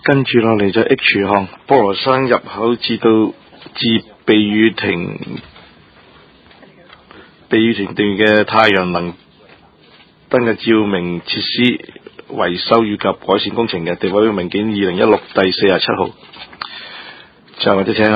跟住落嚟就 H 項，菠蘿山入口至避雨亭段嘅太陽能燈嘅照明設施維修與及改善工程嘅地委文件2016第47號。就或者請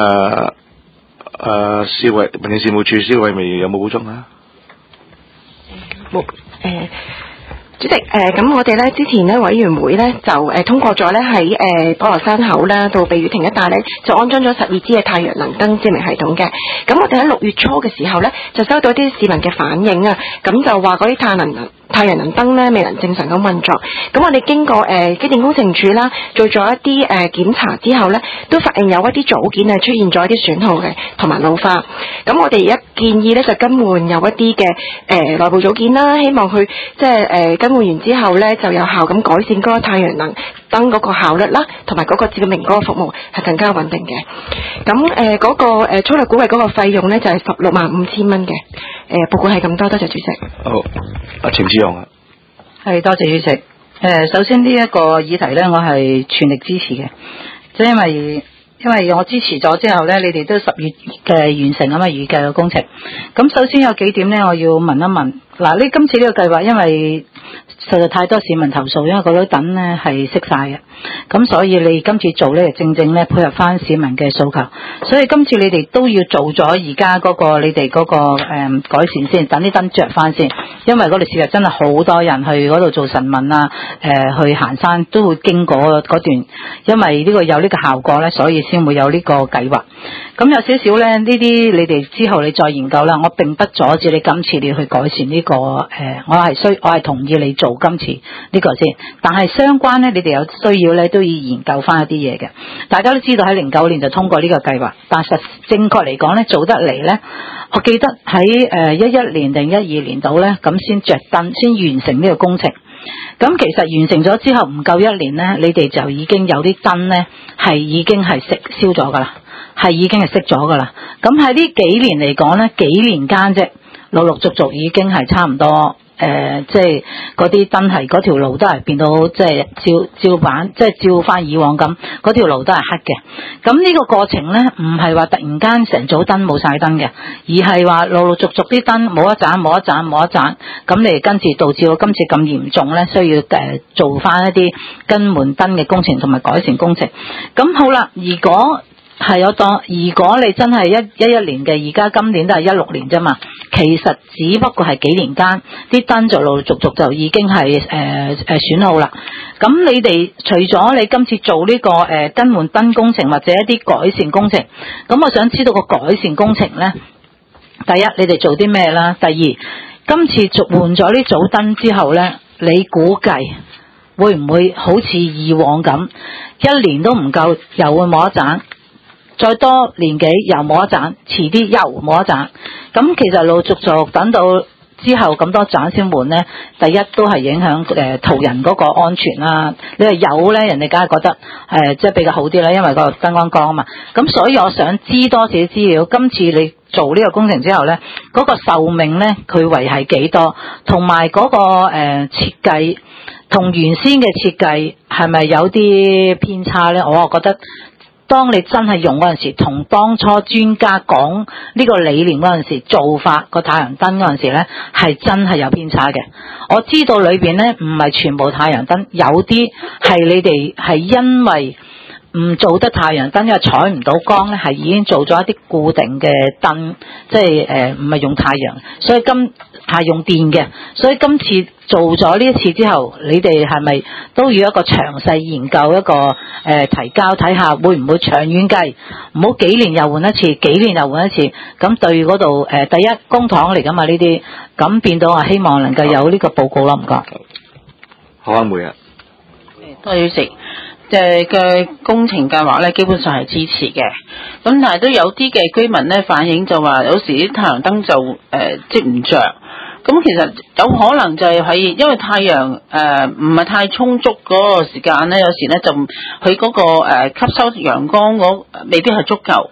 民政事務處蕭偉眉有冇補充啊？ 冇主席，咁我哋咧之前咧委員會咧就通過咗咧喺菠蘿山口啦到避雨亭一帶咧就安裝咗12支嘅太陽能燈照明系統嘅。咁我哋喺6月初嘅時候咧就收到啲市民嘅反映啊，咁就話嗰啲太陽能燈咧未能正常咁運作。咁我哋經過機電工程署啦做咗一啲檢查之後咧，都發現有一啲組件係出現咗一啲損耗嘅同埋老化。咁我哋而家建議咧就更換有一啲嘅內部組件啦，希望佢即係更換完之後咧就有效咁改善嗰個太陽能燈嗰個效率啦，同埋嗰個照明嗰個服務係更加穩定嘅。咁嗰個粗略估計嗰個費用咧就係165000蚊嘅。報告係咁多，多謝主席。 好，阿程志陽啊。 係，多謝主席。首先呢一個議題咧，我係全力支持嘅，即係因為我支持咗之後咧，你哋都10月嘅完成啊嘛，預計嘅工程。咁首先有幾點咧，我要問一問。嗱，呢今次呢個計劃，因為實在太多市民投訴，因為嗰啲燈咧係熄晒嘅，咁所以你今次做咧，正正咧配合翻市民嘅訴求，所以今次你哋都要做咗而家嗰個你哋嗰個改善先，等啲燈着翻先，因為嗰度事實真係好多人去嗰度做晨問啊，去行山都會經過嗰段，因為呢個有呢個效果咧，所以先會有呢個計劃。咁有少少咧，呢啲你哋之後你再研究啦。我並不阻止你今次你要去改善呢個我係同意你做今次呢個先，但係相關咧，你哋有需要咧都要研究翻一啲嘢嘅。大家都知道喺09年就通過呢個計劃，但實正確嚟講咧做得嚟咧，我記得喺11年定12年度咧咁先着燈，先完成呢個工程。咁其實完成咗之後唔夠1年咧，你哋就已經有啲燈咧係已經係燒咗噶啦，係已經係熄咗噶啦。咁喺呢幾年嚟講咧，幾年間啫，陸陸續續已經係差唔多即係嗰啲燈係嗰條路都係變到即係照版，即係照翻以往咁，嗰條路都係黑嘅。咁呢個過程咧，唔係話突然間成組燈冇晒燈嘅，而係話陸陸續續啲燈冇一盞，咁你跟住導致到今次咁嚴重咧，需要做翻一啲更換燈嘅工程同埋改善工程。咁好啦，如果你真係11年嘅，而家今年都係16年啫嘛，其實只不過係幾年間，啲燈就陸陸續續就已經係損耗啦。咁你哋除咗你今次做呢個更換燈工程或者一啲改善工程，咁我想知道個改善工程咧，第一你哋做啲咩啦？第二，今次換咗呢組燈之後咧，你估計會唔會好似以往咁1年都唔夠又會冇一盞？再多年幾又冇一盞，遲啲又冇一盞。咁其實陸陸續續等到之後咁多盞先換咧，第一都係影響途人嗰個安全啦。你話有咧，人哋梗係覺得即係比較好啲啦，因為個燈光啊嘛。咁所以我想知多少資料，今次你做呢個工程之後咧，嗰個壽命咧佢維係幾多，同埋嗰個設計同原先嘅設計係咪有啲偏差咧？我覺得。當你真係用嗰陣時，同當初專家講呢個理念嗰陣時，做法個太陽燈嗰陣時咧，係真係有偏差嘅。我知道裏邊咧唔係全部太陽燈，有啲係你哋係因為唔做得太陽燈，因為採唔到光咧，係已經做咗一啲固定嘅燈，即係唔係用太陽，所以係用電嘅。所以今次做咗呢一次之後，你哋係咪都要一個詳細研究一個提交睇下會唔會長遠計，唔好幾年又換一次，幾年又換一次，咁對嗰度第一公帑嚟噶嘛呢啲，咁變到我希望能夠有呢個報告啦，唔該。 好啊，梅啊。 多謝主席。嘅工程計劃咧，基本上係支持嘅。咁但係都有啲嘅居民咧反映就話，有時啲太陽燈就即唔着。咁其實有可能就係因為太陽唔係太充足嗰個時間咧，有時咧就佢嗰個吸收陽光未必係足夠。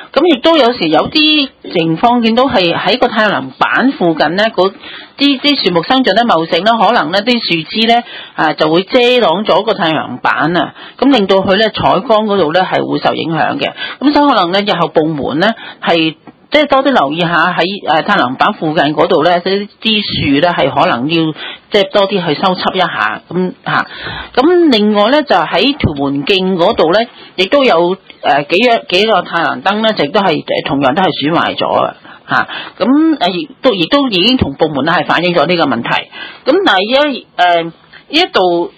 咁亦都有時有啲情況見到係喺個太陽能板附近咧，嗰啲樹木生長得茂盛啦，可能咧啲樹枝咧就會遮擋咗個太陽能板啊，咁令到佢咧採光嗰度咧係會受影響嘅。咁所以可能咧日後部門咧係即係多啲留意下喺太陽能板附近嗰度咧啲樹咧係可能要即係多啲去修葺一下咁嚇。咁另外咧就喺屯門徑嗰度咧，亦都有幾個太陽燈咧，亦都係同樣都係損壞咗啊嚇。咁亦都已經同部門咧係反映咗呢個問題。咁但係呢一度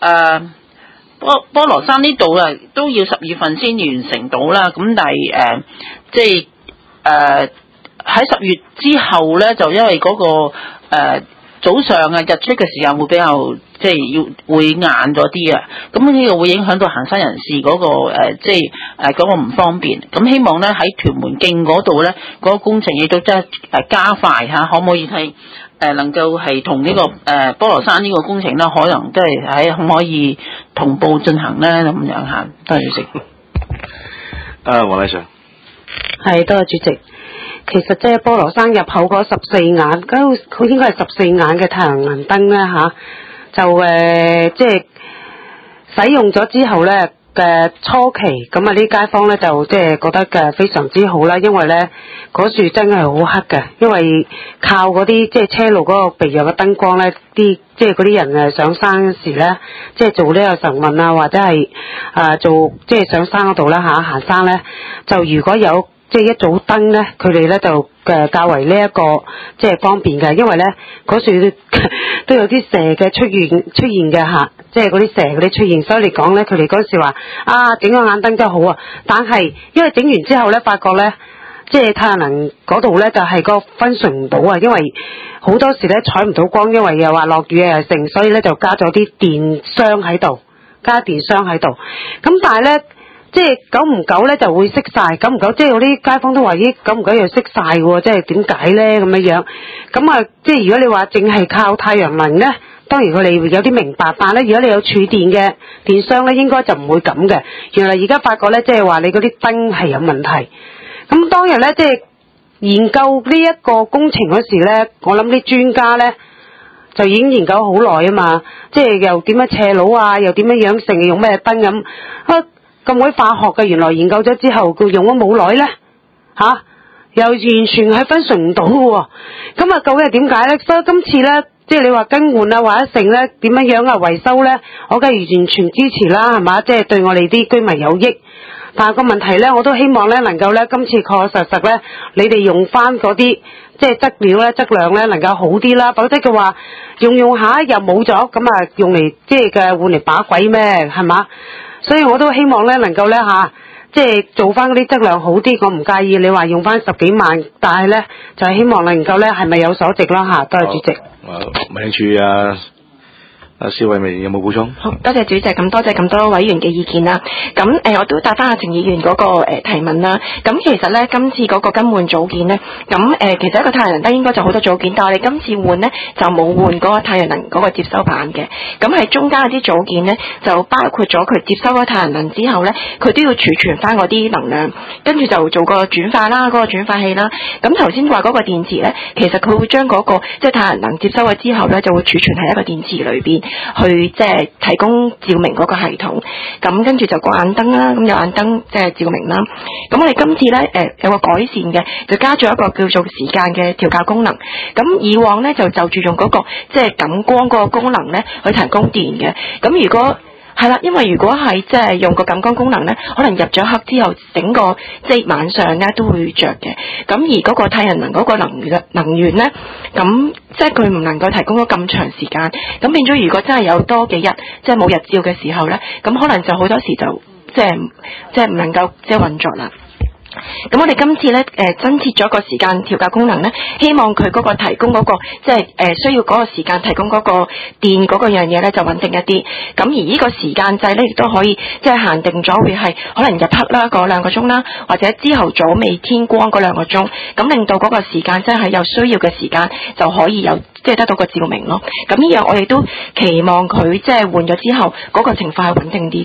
菠蘿山呢度啊都要10月份先完成到啦。咁但係即係喺10月之後咧，就因為嗰個早上日出嘅時間會比較即係會晏咗啲啊，咁呢個會影響到行山人士嗰個即係嗰個唔方便。咁希望咧喺屯門徑嗰度咧，嗰個工程亦都即係加快嚇，可唔可以係能夠係同呢個菠蘿山呢個工程咧，可能都係可唔可以同步進行咧咁樣嚇？多謝主席。 黃麗嫦。 係，多謝主席。其實即係菠蘿山入口嗰14眼，佢應該係14眼嘅太陽能燈咧嚇，就即係使用咗之後咧嘅初期，咁啊啲街坊咧就即係覺得嘅非常之好啦，因為咧嗰樹真係好黑嘅，因為靠嗰啲即係車路嗰個避讓嘅燈光咧，啲即係嗰啲人上山嗰時咧，即係做呢個晨運啊，或者係做即係上山嗰度啦嚇行山咧，就如果有即係一早燈咧，佢哋咧就較為呢一個即係方便嘅，因為咧嗰樹都有啲蛇嘅出現嘅嚇，即係嗰啲蛇嗰啲出現，所以嚟講咧，佢哋嗰時話整個眼燈真係好啊，但係因為整完之後咧，發覺咧即係太陽能嗰度咧就係個分順唔到啊，因為好多時咧採唔到光，因為又話落雨又剩，所以咧就加咗啲電箱喺度，咁但係咧。即係久唔久咧就會熄晒，久唔久即係有啲街坊都話咦，久唔久又熄晒喎，即係點解咧咁樣？咁啊，即係如果你話淨係靠太陽能咧，當然佢哋有啲明白，但係咧如果你有儲電嘅電箱咧，應該就唔會咁嘅。原來而家發覺咧，即係話你嗰啲燈係有問題。咁當日咧，即係研究呢一個工程嗰時咧，我諗啲專家咧就已經研究好耐啊嘛，即係又點樣斜路啊，又點樣成用咩燈咁咁鬼化學嘅，原來研究咗之後，佢用咗冇耐咧，又完全係分純唔到嘅。咁啊，究竟係點解咧？所以今次咧，即係你話更換啊，或者成咧點樣啊維修咧，我梗係完全支持啦，係嘛？即係對我哋啲居民有益。但係個問題咧，我都希望咧能夠咧今次確確實實咧，你哋用翻嗰啲即係質料咧、質量咧能夠好啲啦，否則嘅話用下又冇咗，咁啊用嚟即係嘅換嚟把鬼咩？係嘛？所以我都希望咧能夠咧即係做翻嗰啲質量好啲，我唔介意你話用翻10幾萬，但係咧就係希望能夠咧係咪有所值啦嚇。多謝主席。 民政處蕭慧薇有冇補充？ 好，多謝主席，咁多謝咁多委員嘅意見啦。咁我都答翻阿程議員嗰個提問啦。咁其實咧，今次嗰個更換組件咧，咁其實一個太陽能燈應該就好多組件，但係我哋今次換咧就冇換嗰個太陽能嗰個接收板嘅。咁喺中間嗰啲組件咧，就包括咗佢接收咗太陽能之後咧，佢都要儲存翻嗰啲能量，跟住就做個轉化啦，嗰個轉化器啦。咁頭先話嗰個電池咧，其實佢會將嗰個即係太陽能接收咗之後咧，就會儲存喺一個電池裏邊。去即係提供照明嗰個系統，咁跟住就個眼燈啦，咁有眼燈即係照明啦。咁我哋今次咧有個改善嘅，就加咗一個叫做時間嘅調校功能。咁以往咧就住用嗰個即係感光嗰個功能咧去提供電嘅。咁如果係啦，因為如果係即係用個感光功能咧，可能入咗黑之後，整個即係晚上咧都會着嘅。咁而嗰個太陽能嗰個能源咧，咁即係佢唔能夠提供咗咁長時間。咁變咗，如果真係有多幾日即係冇日照嘅時候咧，咁可能就好多時就即係唔能夠即係運作啦。咁我哋今次咧增設咗個時間調校功能咧，希望佢嗰個提供嗰個即係需要嗰個時間提供嗰個電嗰個樣嘢咧就穩定一啲。咁而呢個時間掣咧亦都可以即係限定咗會係可能入黑啦嗰2個鐘啦，或者朝頭早未天光嗰2個鐘，咁令到嗰個時間真係有需要嘅時間就可以有即係得到個照明咯。咁呢樣我哋都期望佢即係換咗之後嗰個情況係穩定啲嘅。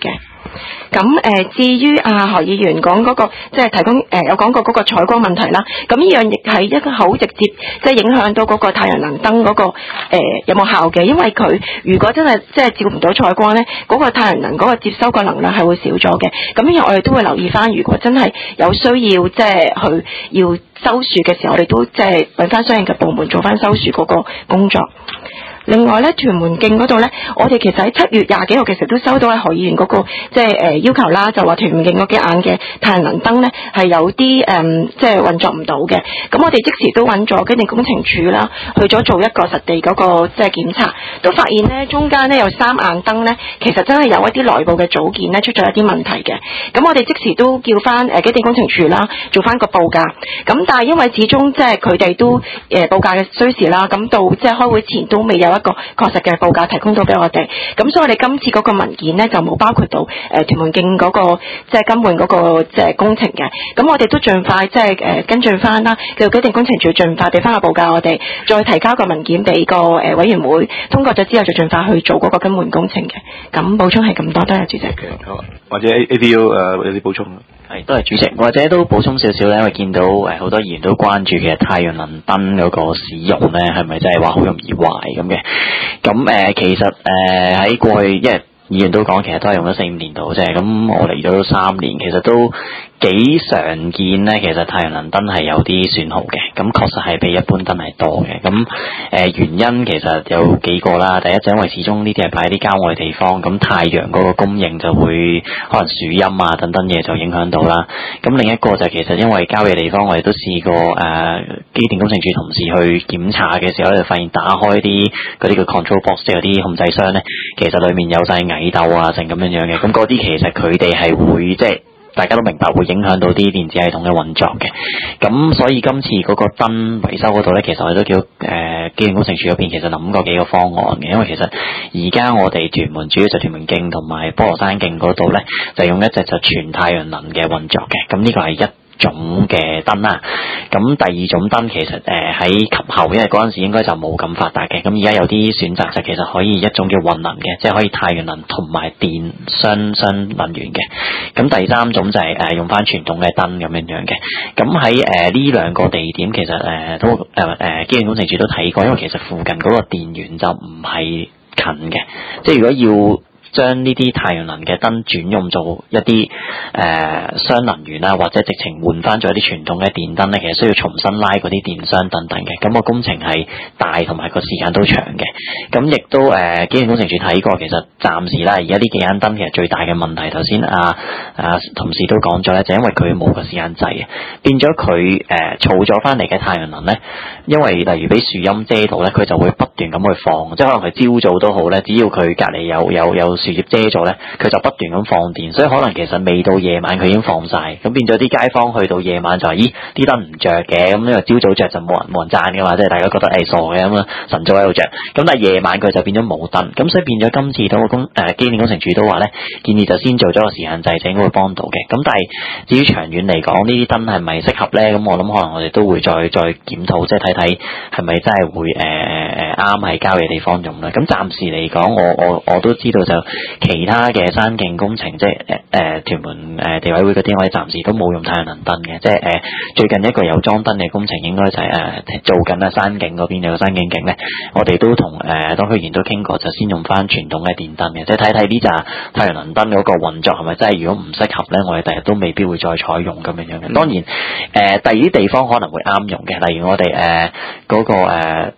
咁至於何議員講嗰個即係提供有講過嗰個採光問題啦，咁呢樣亦係一個好直接即係影響到嗰個太陽能燈嗰個有冇效嘅，因為佢如果真係即係照唔到採光咧，嗰個太陽能嗰個接收個能量係會少咗嘅。咁因為我哋都會留意翻，如果真係有需要即係去要收樹嘅時候，我哋都即係揾翻相應嘅部門做翻收樹嗰個工作。另外咧，屯門徑嗰度咧，我哋其實喺7月20幾號其實都收到喺何議員嗰個即係要求啦，就話屯門徑嗰幾眼嘅太陽能燈咧係有啲即係運作唔到嘅。咁我哋即時都揾咗機電工程署啦，去咗做一個實地嗰個即係檢查，都發現咧中間咧有3眼燈咧，其實真係有一啲內部嘅組件咧出咗一啲問題嘅。咁我哋即時都叫翻機電工程署啦，做翻個報價。咁但係因為始終即係佢哋都報價嘅需時啦，咁到即係開會前都未有一個確實嘅報價提供到俾我哋，咁所以我哋今次嗰個文件呢，就冇包括到屯門徑嗰個即係更換嗰個即係工程嘅，咁我哋都盡快即係跟進翻啦，叫機電工程署盡快俾翻個報價我哋，再提交個文件俾個委員會通過咗之後，就盡快去做嗰個更換工程嘅。咁補充係咁多，多謝主席。 好，或者 ADO 有啲補充。 係，多謝主席。或者都補充少少咧，因為見到好多議員都關注嘅太陽能燈嗰個使用咧，係咪真係話好容易壞咁嘅？咁其實喺過去，因為議員都講，其實都係用咗4-5年度啫。咁我嚟咗3年，其實都幾常見咧。其實太陽能燈係有啲損耗嘅，咁確實係比一般燈係多嘅。咁原因其實有幾個啦。第一就因為始終呢啲係擺喺啲郊外地方，咁太陽嗰個供應就會可能樹蔭啊等等嘢就影響到啦。咁另一個就其實因為郊野地方，我哋都試過機電工程署同事去檢查嘅時候，就發現打開啲嗰啲叫 control box， 即係有啲控制箱咧，其實裡面有晒蟻竇啊成咁樣樣嘅。咁嗰啲其實佢哋係會即係。大家都明白會影響到啲電子系統嘅運作嘅，咁所以今次嗰個燈維修嗰度呢，其實我哋都叫機電工程署嗰邊其實諗過幾個方案嘅，因為其實而家我哋屯門主要就屯門徑同埋菠蘿山徑嗰度呢，就用一隻就全太陽能嘅運作嘅，咁呢個係一種嘅燈啦。咁第二種燈其實喺及後，因為嗰陣時應該就冇咁發達嘅，咁而家有啲選擇就其實可以一種叫混能嘅，即係可以太陽能同埋電雙能源嘅。咁第三種就係用翻傳統嘅燈咁樣樣嘅。咁喺呢兩個地點其實都機電工程署都睇過，因為其實附近嗰個電源就唔係近嘅，即係如果要將呢啲太陽能嘅燈轉用做一啲雙能源啦，或者直情換翻咗一啲傳統嘅電燈咧，其實需要重新拉嗰啲電箱等等嘅，咁個工程係大同埋個時間都長嘅。咁亦都機電工程署睇過，其實暫時啦，而家呢幾間燈其實最大嘅問題，頭先同事都講咗咧，就因為佢冇個時間掣嘅，變咗佢儲咗翻嚟嘅太陽能咧，因為例如俾樹蔭遮到咧，佢就會不斷咁去放，即係可能佢朝早都好咧，只要佢隔離有樹葉遮咗咧，佢就不斷咁放電，所以可能其實未到夜晚佢已經放晒，咁變咗啲街坊去到夜晚就話：咦，啲燈唔着嘅，咁因為朝早着就冇人讚嘅嘛，即係大家覺得傻嘅咁啊，晨早喺度着，咁但係夜晚佢就變咗冇燈，咁所以變咗今次到機電工程署都話咧，建議就先做咗個時限制，就應該會幫到嘅。咁但係至於長遠嚟講，呢啲燈係咪適合咧？咁我諗可能我哋都會再檢討，即係睇睇係咪真係會啱喺郊野地方用咧。咁暫時嚟講，我都知道就其他嘅山徑工程，即係屯門地委會嗰啲，我哋暫時都冇用太陽能燈嘅。即係最近一個有裝燈嘅工程，應該就係做緊啊山徑嗰邊有個山徑徑咧，我哋都同當區議員都傾過，就先用翻傳統嘅電燈嘅，即係睇睇呢扎太陽能燈嗰個運作係咪真係如果唔適合咧，我哋第日都未必會再採用咁樣樣嘅。當然第二啲地方可能會啱用嘅，例如我哋嗰個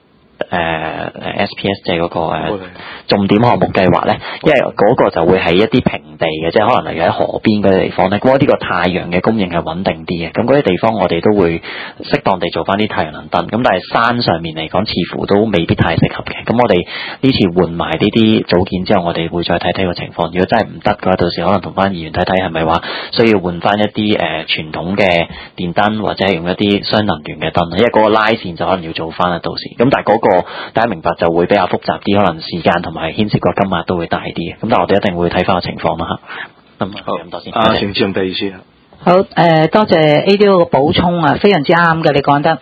SPS 即係嗰個重點項目計劃咧，因為嗰個就會喺一啲平地嘅，即係可能例如喺河邊嗰啲地方咧，嗰啲個太陽嘅供應係穩定啲嘅，咁嗰啲地方我哋都會適當地做翻啲太陽能燈，咁但係山上面嚟講似乎都未必太適合嘅，咁我哋呢次換埋呢啲組件之後，我哋會再睇睇個情況，如果真係唔得嘅話，到時可能同翻議員睇睇係咪話需要換翻一啲傳統嘅電燈，或者係用一啲雙能源嘅燈，因為嗰個拉線就可能要做翻啦，到時咁但係嗰個大家明白就會比較複雜啲，可能時間同埋牽涉個金額都會大啲嘅，咁但係我哋一定會睇翻個情況啦嚇。好，咁多先。 程志雄嘅意思。 好，多謝 ADO 嘅補充啊，非常之啱嘅，你講得。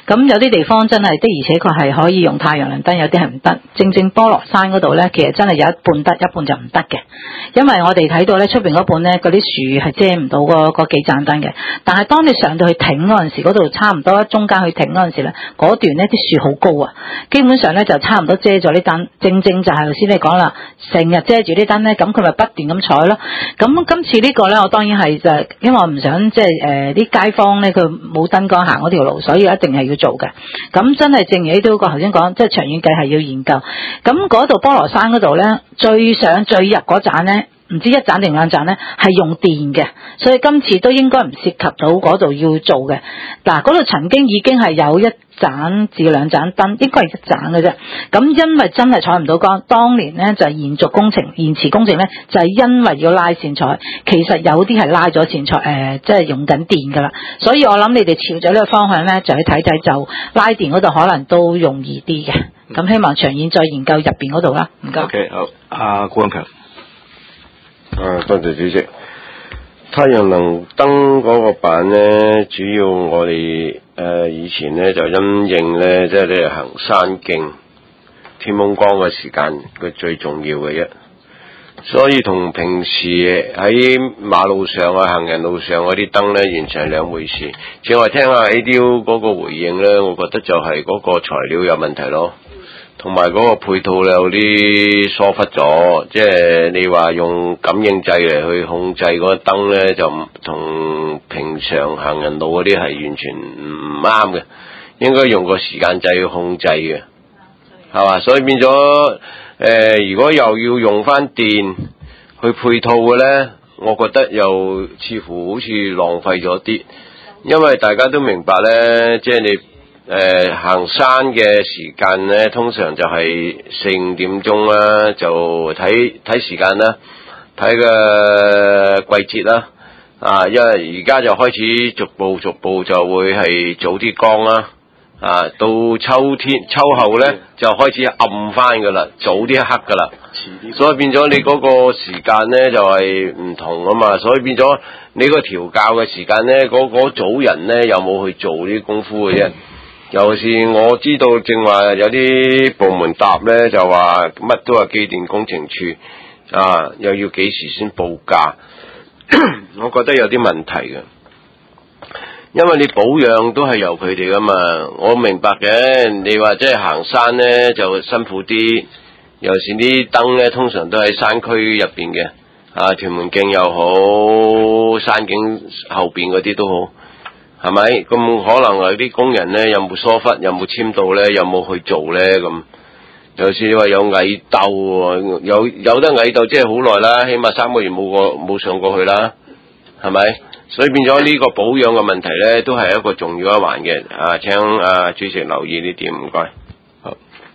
咁有啲地方真係的而且確係可以用太陽能燈，有啲係唔得。正菠蘿山嗰度咧，其實真係有一半得，一半就唔得嘅。因為我哋睇到咧出邊嗰半咧，嗰啲樹係遮唔到嗰幾盞燈嘅。但係當你上到去頂嗰陣時，嗰度差唔多中間去頂嗰陣時咧，嗰段咧啲樹好高啊，基本上咧就差唔多遮咗啲燈。正就係頭先你講啦，成日遮住啲燈咧，咁佢咪不斷咁採咯。咁今次呢個咧，我當然係就因為我唔想即係啲街坊咧，佢冇燈光行嗰條路，所以一定係要做嘅。咁真係正如呢都個頭先講，即係長遠計係要研究。咁嗰度菠蘿山嗰度咧，最上最入嗰盞咧，唔知一盞定兩盞咧係用電嘅，所以今次都應該唔涉及到嗰度要做嘅。嗱，嗰度曾經已經係有一盞至兩盞燈，應該係一盞嘅啫。咁因為真係採唔到光，當年咧就係延續工程、延遲工程咧，就係因為要拉線採。其實有啲係拉咗線採，即係用緊電㗎啦。所以我諗你哋朝咗呢個方向咧，就去睇睇，就拉電嗰度可能都容易啲嘅。咁希望長遠再研究入邊嗰度啦。唔該。 OK， 好，顧強。 多謝主席。太陽能燈嗰個板咧，主要我哋以前咧就因應咧，即係你行山徑天蒙光嘅時間，佢最重要嘅啫。所以同平時喺馬路上啊、行人路上嗰啲燈咧，完全係兩回事。正話聽下 ADO 嗰個回應咧，我覺得就係嗰個材料有問題咯。同埋嗰個配套咧有啲疏忽咗，即係你話用感應掣嚟去控制嗰個燈咧，就同平常行人路嗰啲係完全唔啱嘅，應該用個時間掣去控制嘅，係嘛？所以變咗如果又要用翻電去配套嘅咧，我覺得又似乎好似浪費咗啲，因為大家都明白咧，即係你行山嘅時間咧，通常就係4-5點鐘啦，就睇時間啦，睇個季節啦，因為而家就開始逐步就會係早啲光啦，到秋後咧就開始暗翻噶啦，早啲黑噶啦，所以變咗你嗰個時間咧就係唔同啊嘛，所以變咗你個調校嘅時間咧，嗰組人咧有冇去做啲功夫嘅啫。尤其是我知道正話有啲部門答咧，就話乜都係機電工程處又要幾時先報價，我覺得有啲問題嘅，因為你保養都係由佢哋噶嘛，我明白嘅。你話即係行山咧就辛苦啲，尤其是啲燈咧通常都喺山區入邊嘅，屯門徑又好，山景後邊嗰啲都好。係咪？咁可能有啲工人咧，有冇疏忽，有冇簽到咧，有冇去做咧？咁有時你話有蟻竇，有得蟻竇，即係好耐啦，起碼3個月冇上過去啦，係咪？所以變咗呢個保養嘅問題咧，都係一個重要一環嘅。請主席留意呢點，唔該。好。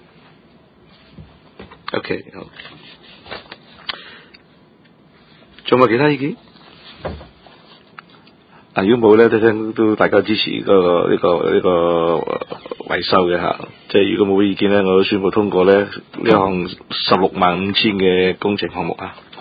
OK， 好。仲有其他意見？如果冇咧，都大家支持呢個維修嘅吓，即係如果冇意見咧，我都宣布通過咧呢項165000嘅工程項目啊。